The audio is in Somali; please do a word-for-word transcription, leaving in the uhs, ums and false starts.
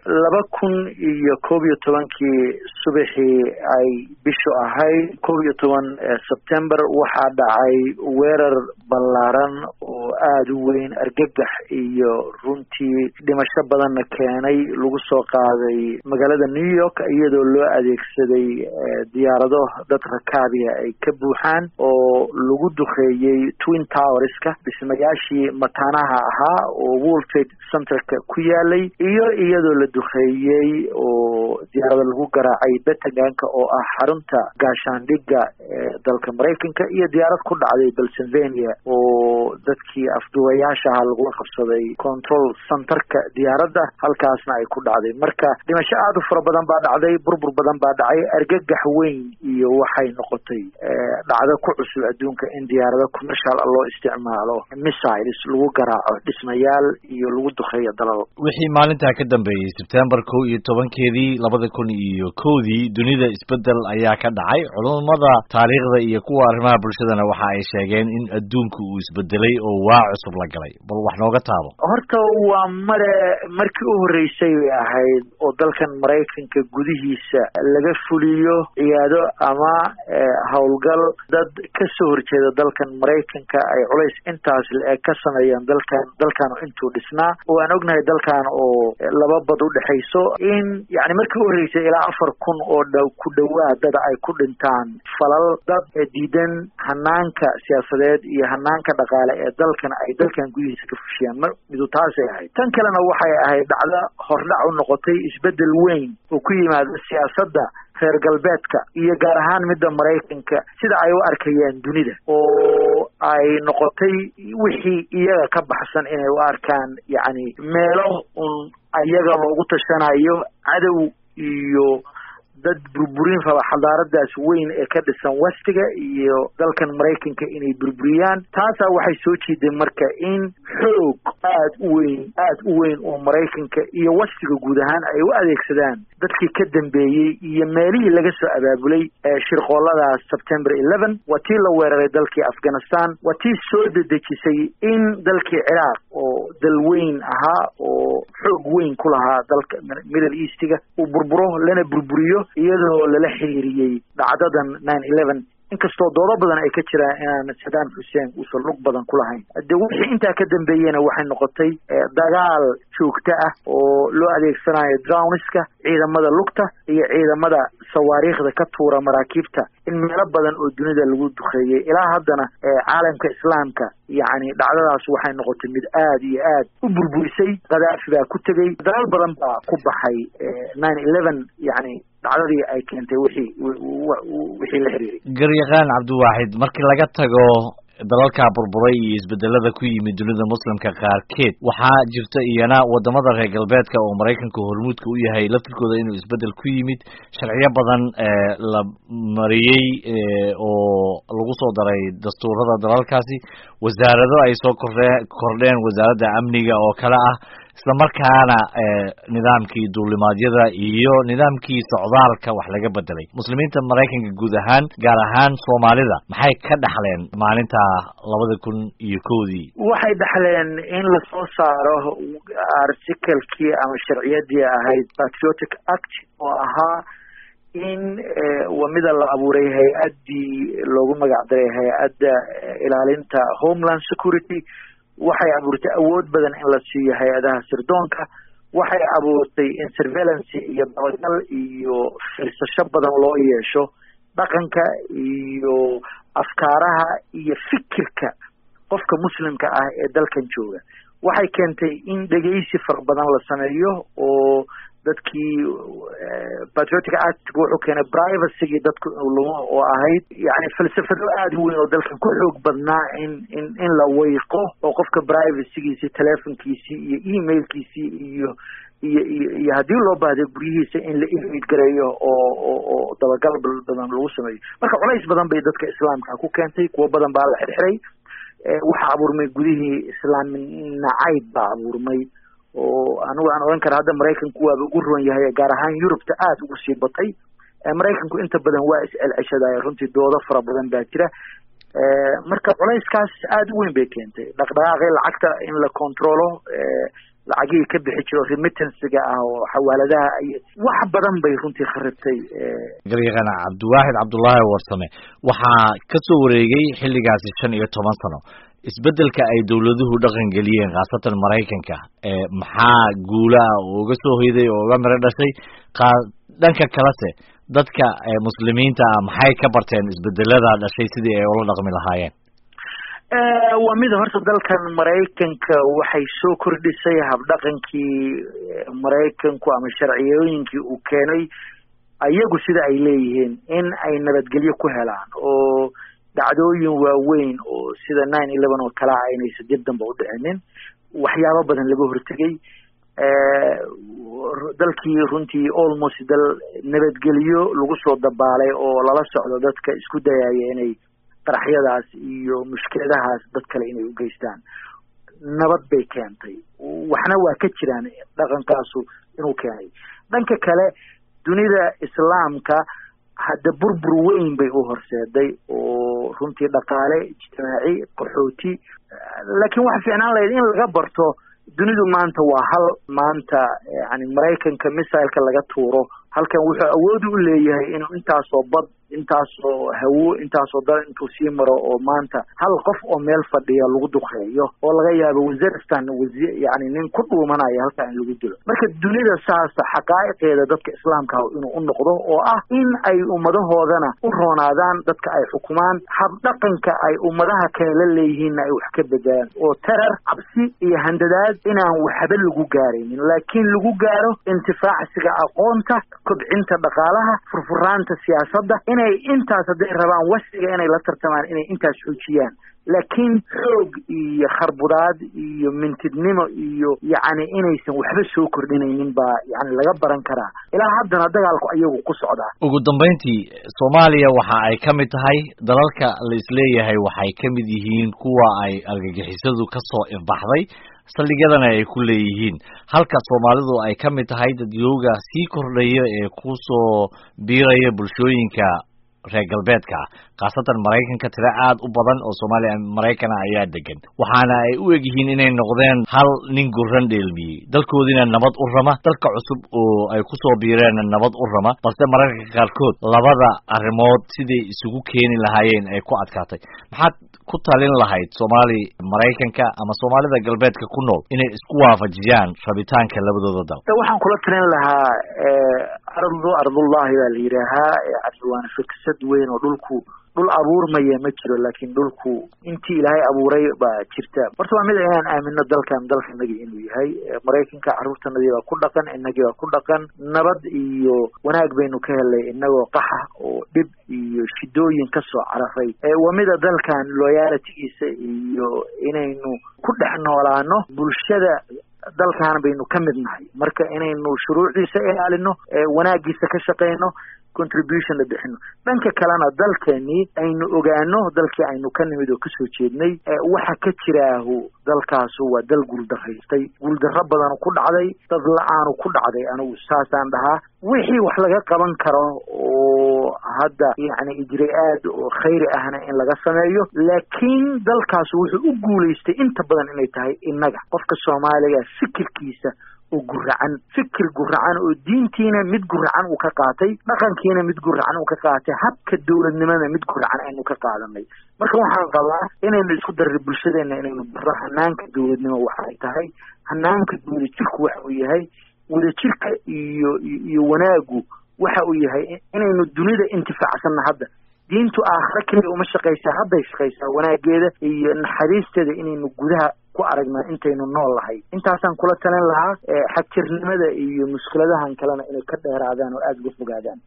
laba kun iyo koob iyo tobankii subaxii ay bishu ahayd koob iyo toban September waxaa dhacay weerar ballaaran oo aad u weyn argagax iyo runtii dhimasho badanna keenay lagu soo qaaday magaalada New York iyadoo loo adeegsaday diyaarado dad rakaabiya ay ka buuxaan oo lagu duqeeyay Twin Towerska dhismayaashii mataanaha ahaa oo World Trade Centerka ku yaalay iyo iyadoo la duqeeyay oo diyaarado lagu garaacay Pentagonka oo ah xarunta gaashaandhigga ee dalka Mareykanka iyo diyaarad ku dhacday Pennsylvania oo dadkii afduwayaasha ah lagu qabsaday control centerka diyaaradda halkaasna ay ku dhacday marka dhimasho aad u fara badan baa dhacday burbur badan baa dhacay argagax weyn iyo waxay noqotay dhacdo ku cusub adduunka in diyaarado commercial loo isticmaalo missiles lagu garaaco dhismayaal iyo lagu duqeeyo dalal wixii maalinta ka dambeeyay September kow iyo tobankeedii labada kun iyo kowdii dunida isbedel ayaa ka dhacay culimada taariikhda iyo kuwa arrimaha bulshadana waxa ay sheegeen in adduunku uu isbedelay oo waa cusub la galay bal wax nooga taabo horta waa mare markii u horeysay ahayd oo dalkan Mareykanka gudihiisa laga fuliyo ciyaado ama hawlgal dad ka soo horjeeda dalkan Mareykanka ay culays intaas la ka sameeyaan dalkan dalkan intuu dhisnaa oo aan ognahay dalkan oo laba bad u dhaxayso in yaani markii u horeysay ilaa afar kun oo dhow ku dhawaad dad ay ku dhintaan falal dad diidan hanaanka siyaasadeed iyo hanaanka dhaqaale ee dalkan ay dalkan gudihiisa ka fushiyaan midu taas ay ahayd tan kalena waxay ahayd dhacdo hordhac u noqotay isbedel weyn oo ku yimaada siyaasadda reer galbeedka iyo gaar ahaan midda Mareykanka sida ay u arkayaan dunida oo ay noqotay wixii iyaga ka baxsan inay u arkaan yaani meelo un ayaga loogu tashanayo cadow iyo dad burburin raba xadaaradaas weyn ee ka dhisan wastiga iyo dalkan Mareykanka inay burburiyaan taasa waxay soo jeeday marka in xoog aad u weyn aad u weyn oo Mareykanka iyo wastiga guud ahaan ay u adeegsadaan dadkii ka dambeeyay iyo meelihii laga soo abaabulay shirqoolada September eleven watii la weeraray dalkii Afghanistan watii soo dedejisay in dalkii Iraq oo dal weyn ahaa oo xoog weyn ku lahaa dalka Middle Eastiga uu burburo lana burburiyo iyadoo lala xiriiriyay dhacdadan nine eleven inkastoo doodo badan ay ka jiraan inaan Saddam Hussein uu soo lug badan ku lahayn hadda wixii intaa ka dambeeyana waxay noqotay dagaal joogto ah oo loo adeegsanayo droneska ciidamada lugta iyo ciidamada sawaariikhda ka tuura maraakiibta in meelo badan oo dunida lagu duqeeyay ilaa haddana caalamka islaamka yaani dhacdadaas waxay noqotay mid aad iyo aad u burburisay Gaddafi baa ku tagay dalal badan baa ku baxay nine eleven yaani dhacdadii ay keentay wixii wixii la xiriiray garyaqaan Cabdiwaxid markii laga tago dalalka burburay iyo isbedelada ku yimid dunida muslimka qaarkeed waxaa jirta iyana wadamada reer galbeedka oo Mareykanka hormuudka u yahay laftirkooda inuu isbedel ku yimid sharciyo badan la mariyay oo lagu soo daray dastuurada dalalkaasi wasaarado ay soo kordheen wasaaradda amniga oo kala ah isla markaana nidaamkii duulimaadyada iyo nidaamkii socdaalka wax laga bedelay muslimiinta Mareykanka guud ahaan gaar ahaan Soomaalida maxay ka dhaxleen maalinta labada kun iyo kowdii waxay dhaxleen in la soo saaro article-kii ama sharciyadii ahayd Patriotic Act oo ahaa in wamida la abuuray hay'adii loogu magac daray hay'adda ilaalinta Homeland Security waxay abuurtay awood badan in la siiyo hay'adaha sirdoonka waxay abuurtay in surveillance iyo dabagal iyo fiirsasho badan loo yeesho dhaqanka iyo afkaaraha iyo fikirka qofka muslimka ah ee dalkan jooga waxay keentay in dhageysi far badan la sameeyo oo dadkii Patriotic Act wuxuu keenay privacy dadku lumo oo ahayd yaani falsafado aad u weyn oo dalkan ku xoog badnaa in in in la weeqo oo qofka privacy-giisa telefonkiisa iyo emailkiisa iyo iyo iyo hadii loo baahdo gurigiisa in la invite gareeyo oo oo dabagal badan lagu sameeyo marka culays badan bay dadka islaamka ku keentay kuwa badan baa la xirxiray waxa abuurmay gudihii islaamin nacayb baa abuurmay oo anigu aan oran kara hadda Mareykanku waa ugu roon yahay gaar ahaan Yurubta aad ugu sii batay Mareykanku inta badan waa is-celceshadaay runtii doodo fara badan baa jira marka culayskaas aad u weyn bay keentay dhaqdhaqaaqii lacagta in la controlo lacagihii ka bixi jiro remittansiga ah oo xawaaladaha ay wax badan bay runtii kharibtay. garyaqaan cabdiwaaxid cabdullaahi warsame waxaa ka soo wareegay xilligaasi shan iyo toban sano. isbeddelka ay dawladuhu dhaqan geliyeen khaasatan Maraykanka ee maxaa guula uga soo hoyday oo uga miro dhashay dhanka kalese dadka muslimiinta maxay ka barteen isbeddelada dhashay sidii ay ula dhaqmi lahaayeen? waa mid horta dalkan Maraykanka waxay soo kordhisay habdhaqankii Maraykanku ama sharciyooyinkii uu keenay ayagu sida ay leeyihiin in ay nabadgelyo ku helaan oo dhacdooyin waaweyn oo sida nine eleven oo kala ah inaysan dib dambe u dhicinin waxyaabo badan laga hortagay. dalkii runtii almost dal nabadgelyo lagu soo dabaalay oo lala socdo dadka isku dayaya inay qaraxyadaas iyo mushkiladahaas dad kale inay u geystaan. nabad bay keentay, waxna waa ka jiraan dhaqankaasu inuu keenay. dhanka kale dunida islaamka hadda burbur weyn bay u horseeday oo runtii dhaqaale ijtimaaci qaxooti, laakiin waxa fiicnaan lahayd in laga barto dunidu maanta waa hal. maanta yani Maraykanka misailka laga tuuro halkan wuxuu awood u leeyahay inuu intaasoo bad intaasoo hawo intaasoo dal intuu sii maro oo maanta hal qof oo meel fadhiya lagu duqeeyo oo laga yaabo Waziristan wasiir yani nin ku dhuumanaya halka in lagu dilo. marka dunida saas xaqaa'iqeeda dadka islaamka inuu u noqdo oo ah in ay ummadahoodana u roonaadaan dadka ay xukumaan, habdhaqanka ay ummadaha kale la leeyihiin ay wax ka bedelaan oo tarar cabsi iyo handadaad inaan waxba lagu gaaraynin laakiin lagu gaaro intifaacsiga aqoonta, kobcinta dhaqaalaha, furfuraanta siyaasadda, inay intaas hadday rabaan wasiga inay la tartamaan inay intaas xoojiyaan. laakiin xoog iyo kharbudaad iyo mintidnimo iyo yacni inaysan waxba soo kordhinaynin baa yani laga baran karaa. ilaa haddana dagaalku ayagu ku socdaa. ugu dambayntii Soomaaliya waxa ay ka mid tahay dalalka la isleeyahay waxay ka mid yihiin kuwa ay argagixisadu ka soo ifbaxday saldhigyadana ay ku leeyihiin, halka Soomaalidu ay ka mid tahay dadyooga sii kordhaya ee ku soo biiraya bulshooyinka reer galbeedka khaasatan Maraykanka tira aad u badan oo Soomaaliya Maraykana ayaa degan, waxaana ay u egyihiin inay noqdeen hal nin guran dheelmiyey, dalkoodina nabad u rama, dalka cusub oo ay ku soo biireen nabad u rama, balse mararka qaarkood labada arrimood sidii isugu keeni lahaayeen ay ku adkaatay. maxaad ku talin lahayd Soomaali Maraykanka ama Soomaalida galbeedka ku nool inay isku waafajiyaan rabitaanka labadooda dal? waxaan kula talin lahaa ardu ardullahi baa la yidhaahaa yani waana fiksad weyn oo dhulku dhul abuurmaya ma jiro laakiin dhulku intii ilaahay abuuray baa jirta. horta waa mid inaan aamino dalkan dalkanagii inuu yahay. Maraykanka carruurtanadii baa ku dhaqan, inagii baa ku dhaqan, nabad iyo wanaag baynu ka helay inagoo qaxa oo dhib iyo shidooyin ka soo carafay. waa mida dalkan loyalitigiisa iyo inaynu ku dhex noolaano bulshada dalkan baynu ka mid nahay, marka inaynu shuruucdiisa ilaalino, wanaagiisa ka shaqeyno, contribution la bixino. dhanka kalena dalkeeni aynu ogaano dalkii aynu ka nimid oo kasoo jeednay waxa ka jiraahu dalkaasu waa dal guuldaraystay, guuldarro badan ku dhacday, dad la-aanu ku dhacday. anigu saasaan dhahaa wixii wax laga qaban karo oo hadda yani ijraa'aad oo khayri ahna in laga sameeyo, laakiin dalkaasu wuxuu u guulaystay inta badan inay tahay innaga qofka Soomaaliga fikirkiisa oo guracan, fikir guracan oo diintiina mid guracan uu ka qaatay, dhaqankiina mid guracan uu ka qaatay, habka dawladnimada mid guracan aynu ka qaadanay. marka waxaan qabaa inaynu isku darro bulshadeena inaynu barro hanaanka dawladnimo waxay tahay, hanaanka wadajirku waxa uu yahay, wadajirka iyo iyo wanaagu waxa uu yahay inaynu dunida intifaacsanna. hadda diintu aakhira kaliya uma shaqaysaa, hadday shaqaysaa wanaageeda iyo naxariisteeda inaynu gudaha ku aragnaa intaynu nool lahay. intaasaan kula talin lahaa xagjirnimada iyo mushkiladahan kalena inay ka dheeraadaan oo aada uga fogaadaan.